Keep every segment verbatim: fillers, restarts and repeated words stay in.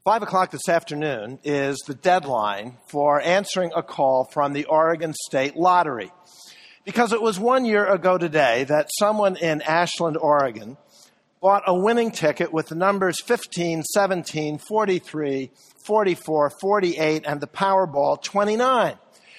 Five o'clock this afternoon is the deadline for answering a call from the Oregon State Lottery. Because it was one year ago today that someone in Ashland, Oregon, bought a winning ticket with the numbers fifteen, seventeen, forty-three, forty-four, forty-eight, and the Powerball twenty-nine.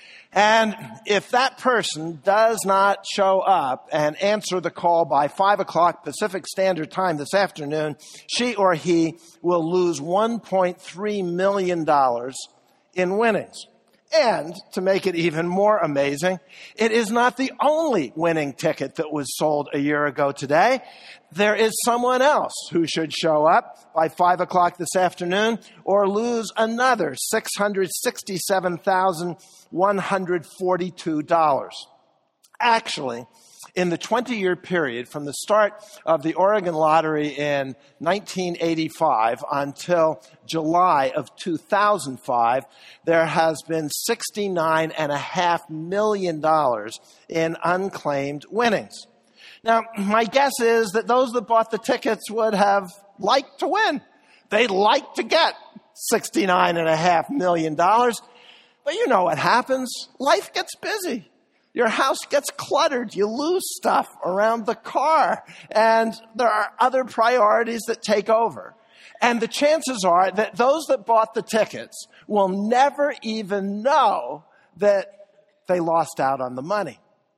And if that person does not show up and answer the call by five o'clock Pacific Standard Time this afternoon, she or he will lose one point three million dollars in winnings. And to make it even more amazing, it is not the only winning ticket that was sold a year ago today. There is someone else who should show up by five o'clock this afternoon or lose another six hundred sixty-seven thousand one hundred forty-two dollars. Actually, in the twenty-year period from the start of the Oregon Lottery in nineteen eighty-five until July of two thousand five, there has been sixty-nine point five million dollars in unclaimed winnings. Now, my guess is that those that bought the tickets would have liked to win. They'd like to get sixty-nine point five million dollars. But you know what happens. Life gets busy. Your house gets cluttered. You lose stuff around the car. And there are other priorities that take over. And the chances are that those that bought the tickets will never even know that they lost out on the money.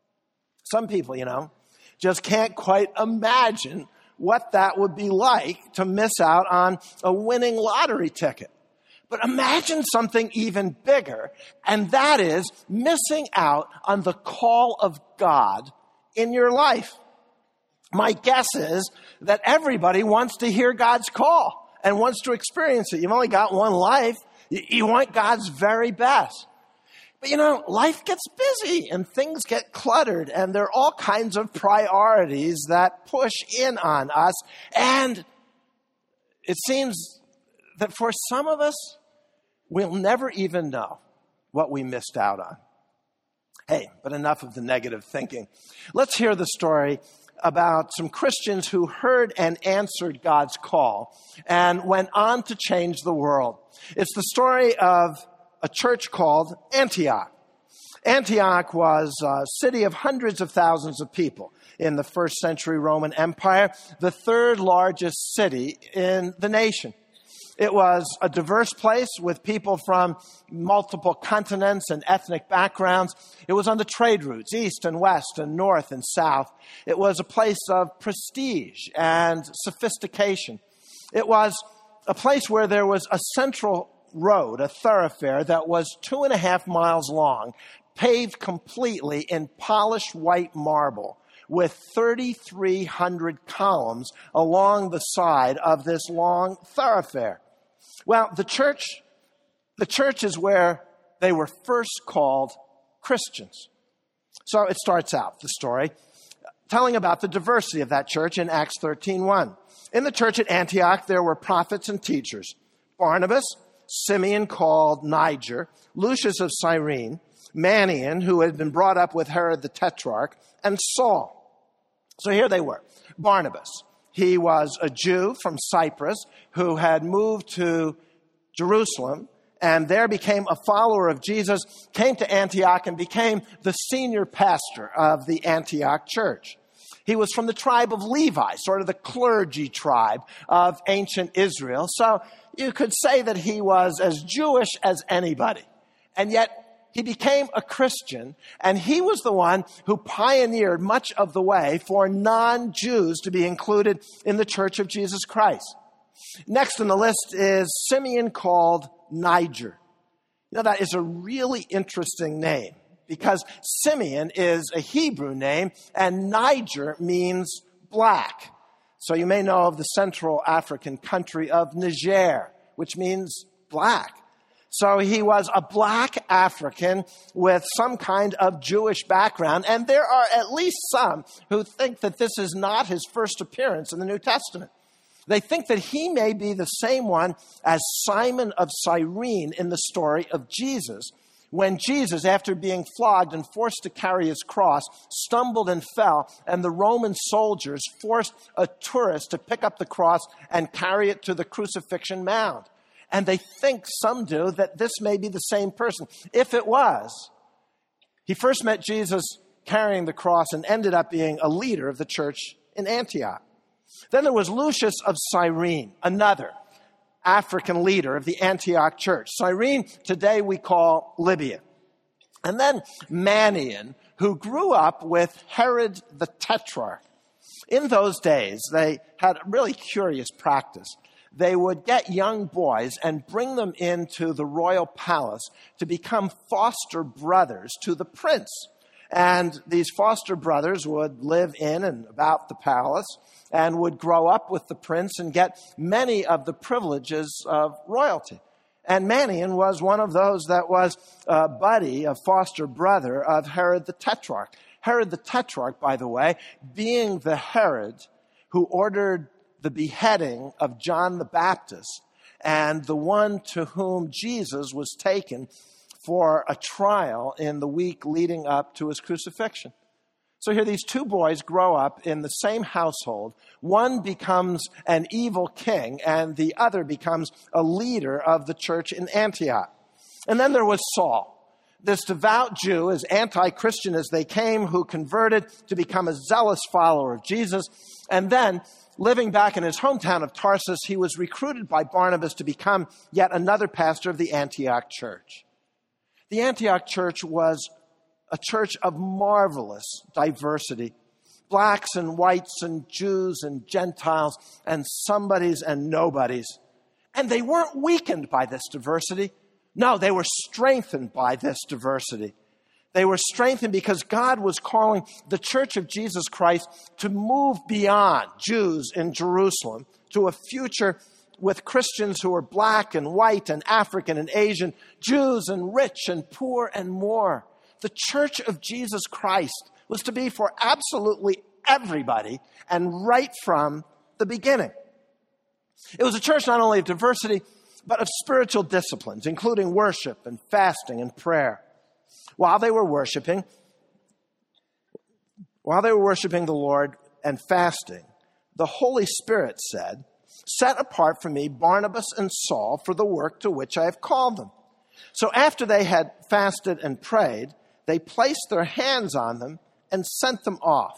Some people, you know, just can't quite imagine what that would be like to miss out on a winning lottery ticket. But imagine something even bigger, and that is missing out on the call of God in your life. My guess is that everybody wants to hear God's call and wants to experience it. You've only got one life. You want God's very best. But you know, life gets busy and things get cluttered, and there are all kinds of priorities that push in on us. And it seems that for some of us, we'll never even know what we missed out on. Hey, but enough of the negative thinking. Let's hear the story about some Christians who heard and answered God's call and went on to change the world. It's the story of a church called Antioch. Antioch was a city of hundreds of thousands of people in the first century Roman Empire, the third largest city in the nation. It was a diverse place with people from multiple continents and ethnic backgrounds. It was on the trade routes, east and west and north and south. It was a place of prestige and sophistication. It was a place where there was a central road, a thoroughfare that was two and a half miles long, paved completely in polished white marble, with thirty-three hundred columns along the side of this long thoroughfare. Well, the church, the church is where they were first called Christians. So it starts out, the story, telling about the diversity of that church in Acts thirteen one. In the church at Antioch, there were prophets and teachers: Barnabas, Simeon called Niger, Lucius of Cyrene, Manaen, who had been brought up with Herod the Tetrarch, and Saul. So here they were. Barnabas. He was a Jew from Cyprus who had moved to Jerusalem and there became a follower of Jesus, came to Antioch and became the senior pastor of the Antioch church. He was from the tribe of Levi, sort of the clergy tribe of ancient Israel. So you could say that he was as Jewish as anybody. And yet he became a Christian, and he was the one who pioneered much of the way for non-Jews to be included in the Church of Jesus Christ. Next on the list is Simeon called Niger. You know, that is a really interesting name because Simeon is a Hebrew name and Niger means black. So you may know of the Central African country of Niger, which means black. So he was a black African with some kind of Jewish background. And there are at least some who think that this is not his first appearance in the New Testament. They think that he may be the same one as Simon of Cyrene in the story of Jesus, when Jesus, after being flogged and forced to carry his cross, stumbled and fell, and the Roman soldiers forced a tourist to pick up the cross and carry it to the crucifixion mound. And they think, some do, that this may be the same person. If it was, he first met Jesus carrying the cross and ended up being a leader of the church in Antioch. Then there was Lucius of Cyrene, another African leader of the Antioch church. Cyrene, today we call Libya. And then Manaen, who grew up with Herod the Tetrarch. In those days, they had a really curious practice. They would get young boys and bring them into the royal palace to become foster brothers to the prince. And these foster brothers would live in and about the palace and would grow up with the prince and get many of the privileges of royalty. And Manaen was one of those that was a buddy, a foster brother of Herod the Tetrarch. Herod the Tetrarch, by the way, being the Herod who ordered the beheading of John the Baptist and the one to whom Jesus was taken for a trial in the week leading up to his crucifixion. So here these two boys grow up in the same household. One becomes an evil king and the other becomes a leader of the church in Antioch. And then there was Saul, this devout Jew, as anti-Christian as they came, who converted to become a zealous follower of Jesus. And then, living back in his hometown of Tarsus, he was recruited by Barnabas to become yet another pastor of the Antioch church. The Antioch church was a church of marvelous diversity. Blacks and whites and Jews and Gentiles and somebodies and nobodies. And they weren't weakened by this diversity. No, they were strengthened by this diversity. They were strengthened because God was calling the Church of Jesus Christ to move beyond Jews in Jerusalem to a future with Christians who are black and white and African and Asian, Jews and rich and poor and more. The Church of Jesus Christ was to be for absolutely everybody and right from the beginning. It was a church not only of diversity, but of spiritual disciplines, including worship and fasting and prayer. While they were worshiping, while they were worshiping the Lord and fasting, the Holy Spirit said, "Set apart for me Barnabas and Saul for the work to which I have called them." So after they had fasted and prayed, they placed their hands on them and sent them off.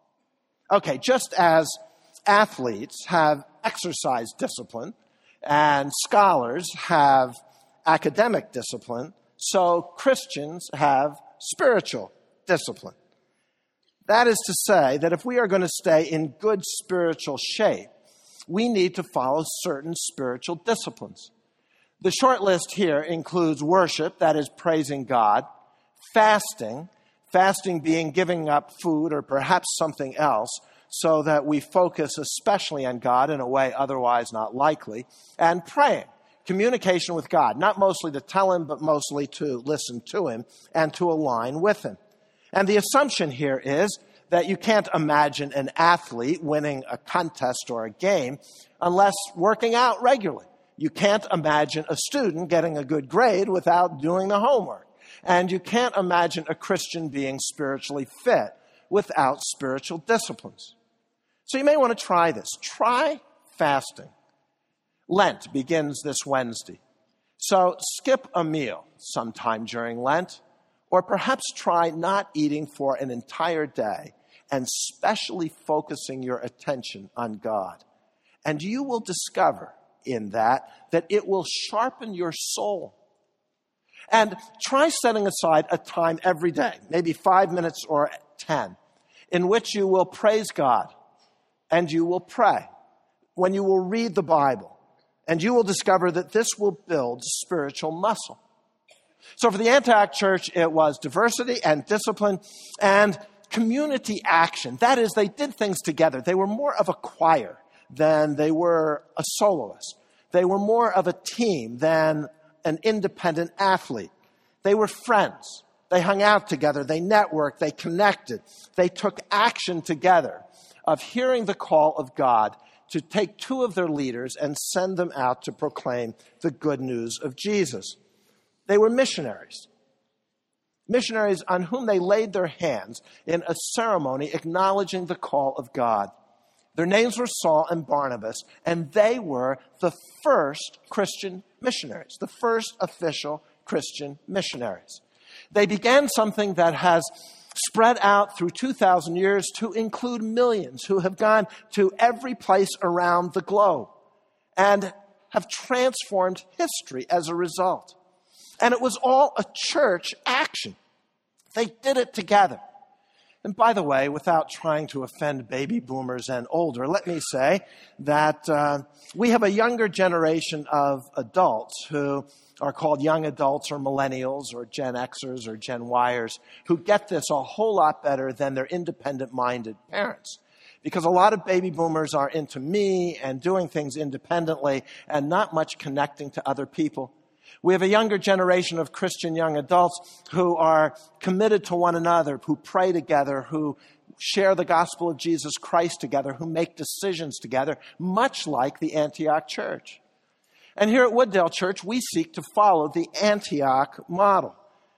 Okay, just as athletes have exercise discipline and scholars have academic discipline, so Christians have spiritual discipline. That is to say that if we are going to stay in good spiritual shape, we need to follow certain spiritual disciplines. The short list here includes worship, that is praising God, fasting, fasting being giving up food or perhaps something else so that we focus especially on God in a way otherwise not likely, and praying, communication with God, not mostly to tell him, but mostly to listen to him and to align with him. And the assumption here is that you can't imagine an athlete winning a contest or a game unless working out regularly. You can't imagine a student getting a good grade without doing the homework. And you can't imagine a Christian being spiritually fit without spiritual disciplines. So you may want to try this. Try fasting. Lent begins this Wednesday. So skip a meal sometime during Lent, or perhaps try not eating for an entire day and specially focusing your attention on God. And you will discover in that that it will sharpen your soul. And try setting aside a time every day, maybe five minutes or ten, in which you will praise God and you will pray, when you will read the Bible, and you will discover that this will build spiritual muscle. So for the Antioch church, it was diversity and discipline and community action. That is, they did things together. They were more of a choir than they were a soloist. They were more of a team than an independent athlete. They were friends. They hung out together. They networked. They connected. They took action together of hearing the call of God to take two of their leaders and send them out to proclaim the good news of Jesus. They were missionaries. Missionaries on whom they laid their hands in a ceremony acknowledging the call of God. Their names were Saul and Barnabas, and they were the first Christian missionaries, the first official Christian missionaries. They began something that has spread out through two thousand years to include millions who have gone to every place around the globe and have transformed history as a result. And it was all a church action. They did it together. And by the way, without trying to offend baby boomers and older, let me say that uh, we have a younger generation of adults who are called young adults or millennials or Gen Xers or Gen Yers who get this a whole lot better than their independent-minded parents. Because a lot of baby boomers are into me and doing things independently and not much connecting to other people. We have a younger generation of Christian young adults who are committed to one another, who pray together, who share the gospel of Jesus Christ together, who make decisions together, much like the Antioch church. And here at Wooddale Church, we seek to follow the Antioch model.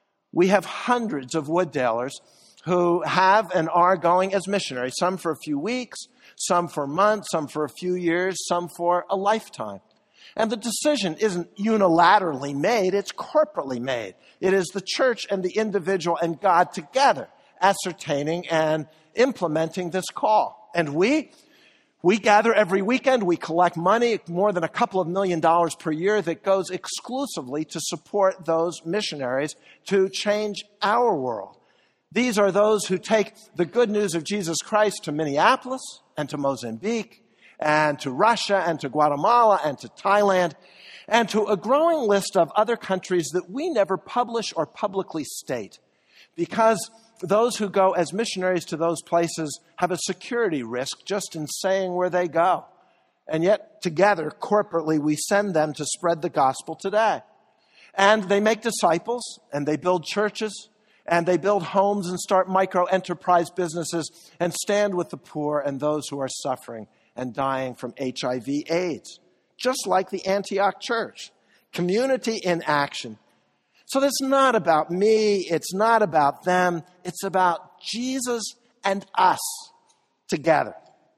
We have hundreds of Wooddalers who have and are going as missionaries, some for a few weeks, some for months, some for a few years, some for a lifetime. And the decision isn't unilaterally made, it's corporately made. It is the church and the individual and God together ascertaining and implementing this call. And we, we gather every weekend, we collect money, more than a couple of million dollars per year that goes exclusively to support those missionaries to change our world. These are those who take the good news of Jesus Christ to Minneapolis and to Mozambique, and to Russia, and to Guatemala, and to Thailand, and to a growing list of other countries that we never publish or publicly state, because those who go as missionaries to those places have a security risk just in saying where they go. And yet, together, corporately, we send them to spread the gospel today. And they make disciples, and they build churches, and they build homes and start micro-enterprise businesses, and stand with the poor and those who are suffering and dying from H I V AIDS, just like the Antioch church. Community in action. So it's not about me, it's not about them, it's about Jesus and us together.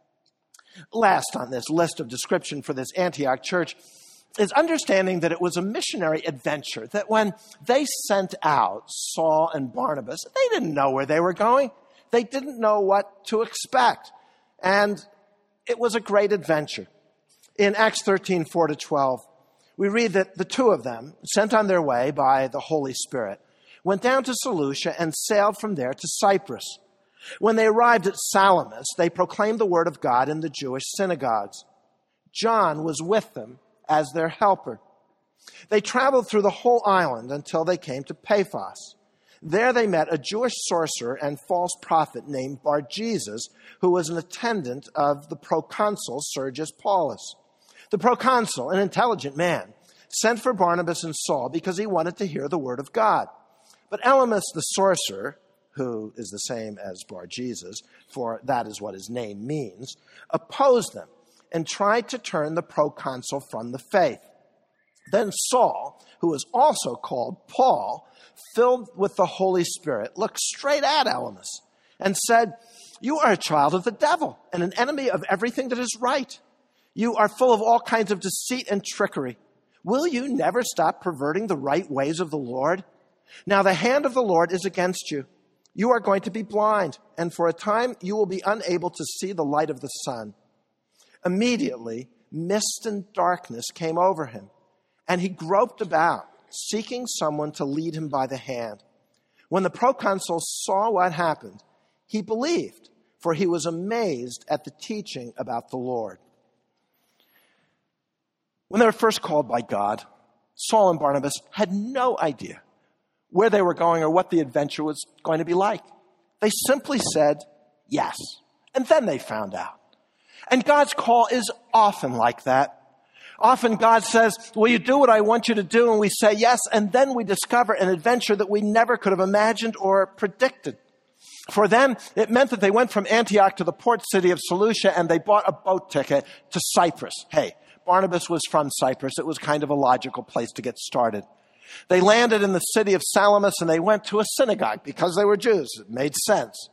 Last on this list of description for this Antioch church is understanding that it was a missionary adventure, that when they sent out Saul and Barnabas, they didn't know where they were going. They didn't know what to expect. And it was a great adventure. In Acts thirteen, four to twelve, we read that the two of them, sent on their way by the Holy Spirit, went down to Seleucia and sailed from there to Cyprus. When they arrived at Salamis, they proclaimed the word of God in the Jewish synagogues. John was with them as their helper. They traveled through the whole island until they came to Paphos. There they met a Jewish sorcerer and false prophet named Bar-Jesus, who was an attendant of the proconsul Sergius Paulus. The proconsul, an intelligent man, sent for Barnabas and Saul because he wanted to hear the word of God. But Elymas the sorcerer, who is the same as Bar-Jesus, for that is what his name means, opposed them and tried to turn the proconsul from the faith. Then Saul, who was also called Paul, filled with the Holy Spirit, looked straight at Elymas and said, "You are a child of the devil and an enemy of everything that is right. You are full of all kinds of deceit and trickery. Will you never stop perverting the right ways of the Lord? Now the hand of the Lord is against you. You are going to be blind, and for a time you will be unable to see the light of the sun." Immediately, mist and darkness came over him, and he groped about, seeking someone to lead him by the hand. When the proconsul saw what happened, he believed, for he was amazed at the teaching about the Lord. When they were first called by God, Saul and Barnabas had no idea where they were going or what the adventure was going to be like. They simply said yes, and then they found out. And God's call is often like that. Often God says, "Will you do what I want you to do?" And we say yes, and then we discover an adventure that we never could have imagined or predicted. For them, it meant that they went from Antioch to the port city of Seleucia, and they bought a boat ticket to Cyprus. Hey, Barnabas was from Cyprus. It was kind of a logical place to get started. They landed in the city of Salamis, and they went to a synagogue because they were Jews. It made sense.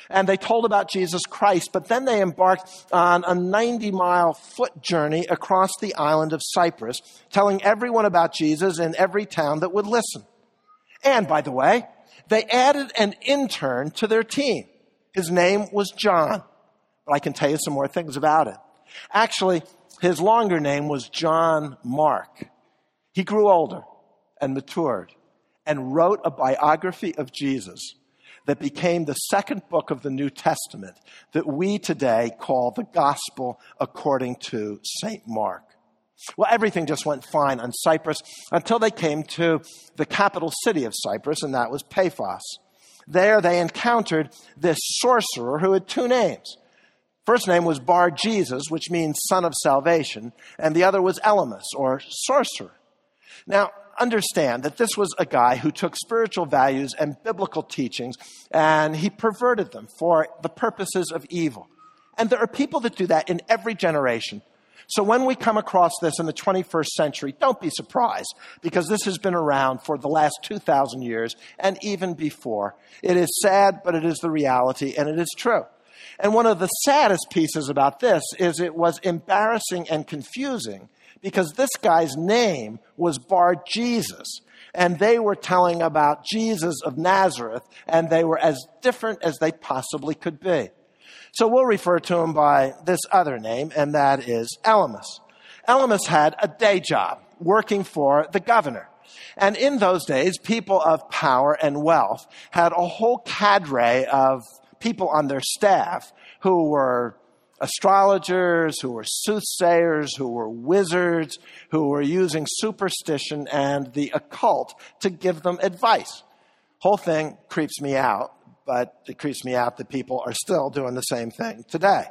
And they told about Jesus Christ, but then they embarked on a ninety-mile foot journey across the island of Cyprus, telling everyone about Jesus in every town that would listen. And, by the way, they added an intern to their team. His name was John. But I can tell you some more things about it. Actually, his longer name was John Mark. He grew older and matured and wrote a biography of Jesus that became the second book of the New Testament that we today call the Gospel according to Saint Mark. Well, everything just went fine on Cyprus until they came to the capital city of Cyprus, and that was Paphos. There they encountered this sorcerer who had two names. First name was Bar Jesus, which means son of salvation, and the other was Elymas, or sorcerer. Now, understand that this was a guy who took spiritual values and biblical teachings and he perverted them for the purposes of evil. And there are people that do that in every generation. So when we come across this in the twenty-first century, don't be surprised, because this has been around for the last two thousand years and even before. It is sad, but it is the reality, and it is true. And one of the saddest pieces about this is it was embarrassing and confusing, because this guy's name was Bar Jesus, and they were telling about Jesus of Nazareth, and they were as different as they possibly could be. So we'll refer to him by this other name, and that is Elymas. Elymas had a day job working for the governor. And in those days, people of power and wealth had a whole cadre of people on their staff who were astrologers, who were soothsayers, who were wizards, who were using superstition and the occult to give them advice. Whole thing creeps me out, but it creeps me out that people are still doing the same thing today.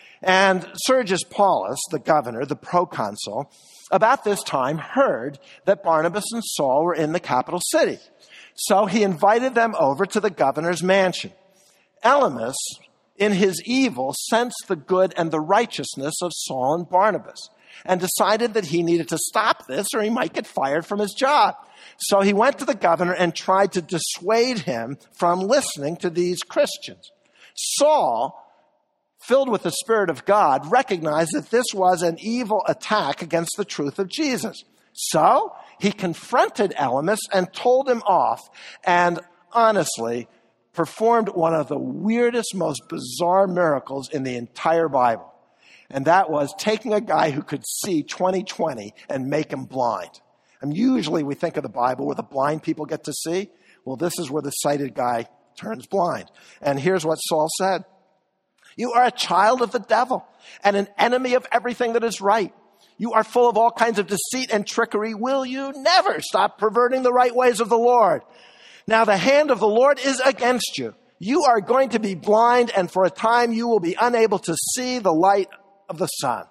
And Sergius Paulus, the governor, the proconsul, about this time heard that Barnabas and Saul were in the capital city. So he invited them over to the governor's mansion. Elymas, in his evil, sensed the good and the righteousness of Saul and Barnabas and decided that he needed to stop this or he might get fired from his job. So he went to the governor and tried to dissuade him from listening to these Christians. Saul, filled with the Spirit of God, recognized that this was an evil attack against the truth of Jesus. So he confronted Elymas and told him off, and honestly, performed one of the weirdest, most bizarre miracles in the entire Bible. And that was taking a guy who could see twenty twenty and make him blind. And usually we think of the Bible where the blind people get to see. Well, this is where the sighted guy turns blind. And here's what Saul said. You are a child of the devil and an enemy of everything that is right. You are full of all kinds of deceit and trickery. Will you never stop perverting the right ways of the Lord? Now the hand of the Lord is against you. You are going to be blind, and for a time you will be unable to see the light of the sun.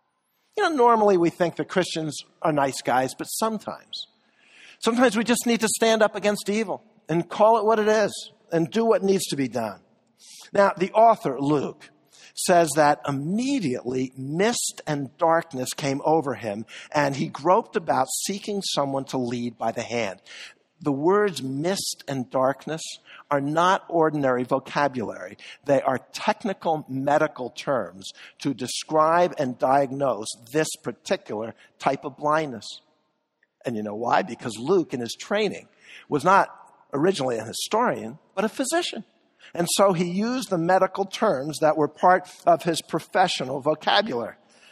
You know, normally we think that Christians are nice guys, but sometimes, sometimes we just need to stand up against evil and call it what it is and do what needs to be done. Now, the author, Luke, says that immediately mist and darkness came over him, and he groped about seeking someone to lead by the hand. The words mist and darkness are not ordinary vocabulary. They are technical medical terms to describe and diagnose this particular type of blindness. And you know why? Because Luke, in his training, was not originally a historian, but a physician. And so he used the medical terms that were part of his professional vocabulary.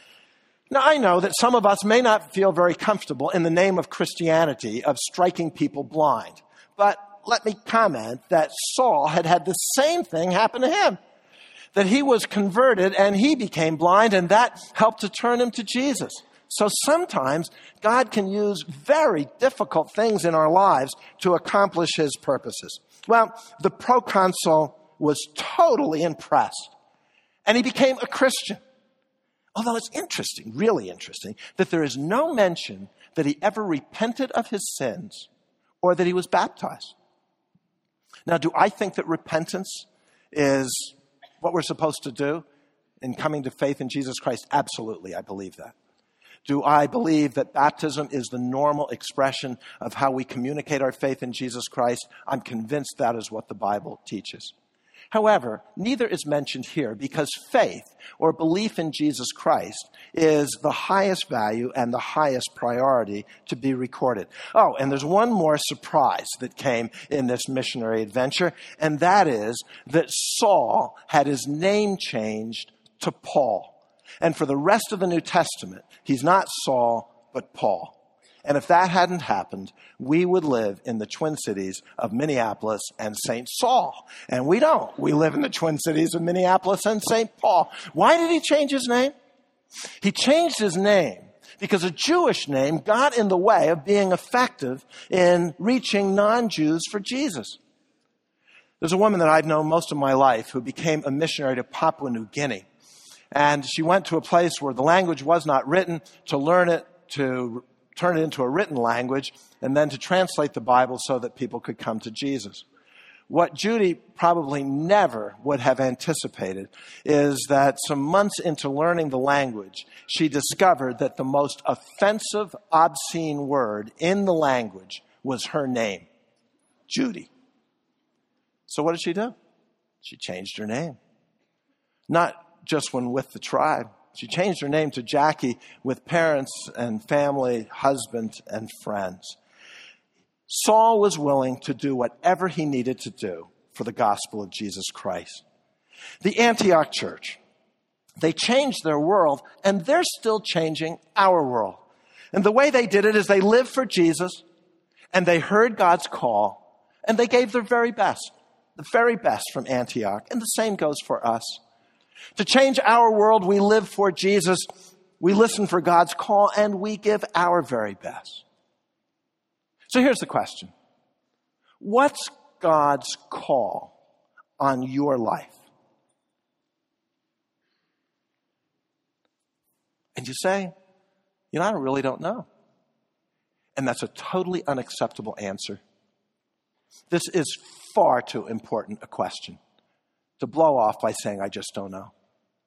Now, I know that some of us may not feel very comfortable in the name of Christianity of striking people blind. But let me comment that Saul had had the same thing happen to him. That he was converted and he became blind, and that helped to turn him to Jesus. So sometimes God can use very difficult things in our lives to accomplish his purposes. Well, the proconsul was totally impressed, and he became a Christian. Although it's interesting, really interesting, that there is no mention that he ever repented of his sins or that he was baptized. Now, do I think that repentance is what we're supposed to do in coming to faith in Jesus Christ? Absolutely, I believe that. Do I believe that baptism is the normal expression of how we communicate our faith in Jesus Christ? I'm convinced that is what the Bible teaches. However, neither is mentioned here because faith or belief in Jesus Christ is the highest value and the highest priority to be recorded. Oh, and there's one more surprise that came in this missionary adventure, and that is that Saul had his name changed to Paul. And for the rest of the New Testament, he's not Saul, but Paul. And if that hadn't happened, we would live in the Twin Cities of Minneapolis and Saint Saul. And we don't. We live in the Twin Cities of Minneapolis and Saint Paul. Why did he change his name? He changed his name because a Jewish name got in the way of being effective in reaching non-Jews for Jesus. There's a woman that I've known most of my life who became a missionary to Papua New Guinea. And she went to a place where the language was not written, to learn it, to turn it into a written language, and then to translate the Bible so that people could come to Jesus. What Judy probably never would have anticipated is that some months into learning the language, she discovered that the most offensive, obscene word in the language was her name, Judy. So what did she do? She changed her name. Not just when with the tribe. She changed her name to Jackie with parents and family, husband and friends. Saul was willing to do whatever he needed to do for the gospel of Jesus Christ. The Antioch church, they changed their world, and they're still changing our world. And the way they did it is they lived for Jesus, and they heard God's call, and they gave their very best, the very best from Antioch. And the same goes for us. To change our world, we live for Jesus, we listen for God's call, and we give our very best. So here's the question. What's God's call on your life? And you say, you know, I really don't know. And that's a totally unacceptable answer. This is far too important a question to blow off by saying, I just don't know.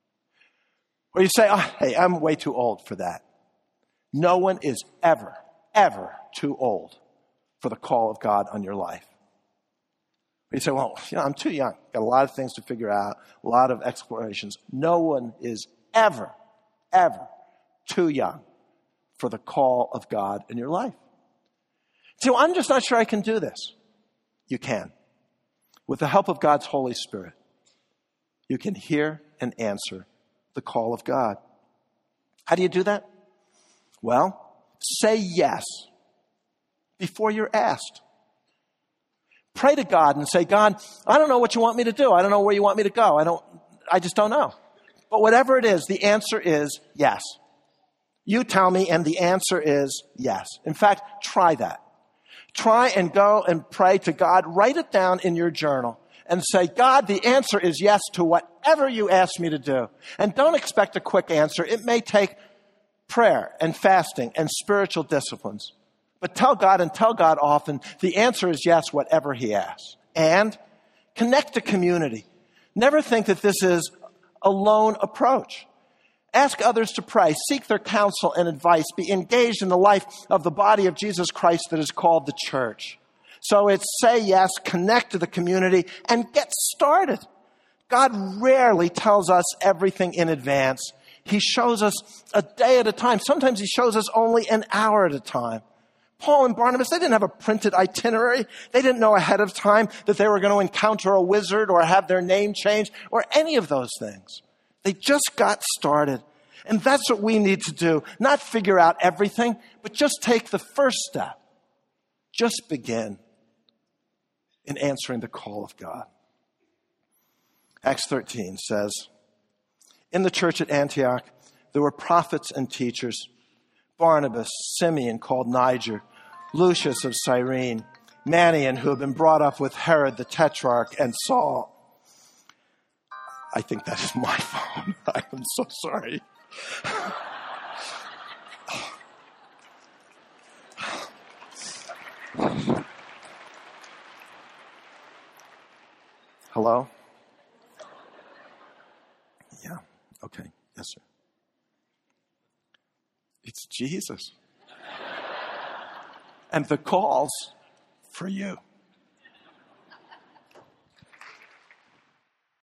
Or you say, oh, hey, I'm way too old for that. No one is ever, ever too old for the call of God on your life. Or you say, well, you know, I'm too young. Got a lot of things to figure out, a lot of explorations. No one is ever, ever too young for the call of God in your life. So I'm just not sure I can do this. You can. With the help of God's Holy Spirit, you can hear and answer the call of God. How do you do that? Well, say yes before you're asked. Pray to God and say, God, I don't know what you want me to do. I don't know where you want me to go. I don't, I just don't know. But whatever it is, the answer is yes. You tell me, and the answer is yes. In fact, try that. Try and go and pray to God. Write it down in your journal and say, God, the answer is yes to whatever you ask me to do. And don't expect a quick answer. It may take prayer and fasting and spiritual disciplines. But tell God and tell God often, the answer is yes, whatever he asks. And connect to community. Never think that this is a lone approach. Ask others to pray. Seek their counsel and advice. Be engaged in the life of the body of Jesus Christ that is called the church. So it's say yes, connect to the community, and get started. God rarely tells us everything in advance. He shows us a day at a time. Sometimes he shows us only an hour at a time. Paul and Barnabas, they didn't have a printed itinerary. They didn't know ahead of time that they were going to encounter a wizard or have their name changed or any of those things. They just got started. And that's what we need to do. Not figure out everything, but just take the first step. Just begin in answering the call of God. Acts thirteen says, in the church at Antioch, there were prophets and teachers, Barnabas, Simeon called Niger, Lucius of Cyrene, Manaen, who had been brought up with Herod the Tetrarch, and Saul. I think that is my phone. I am so sorry. Hello? Yeah. Okay. Yes, sir. It's Jesus. And the call's for you.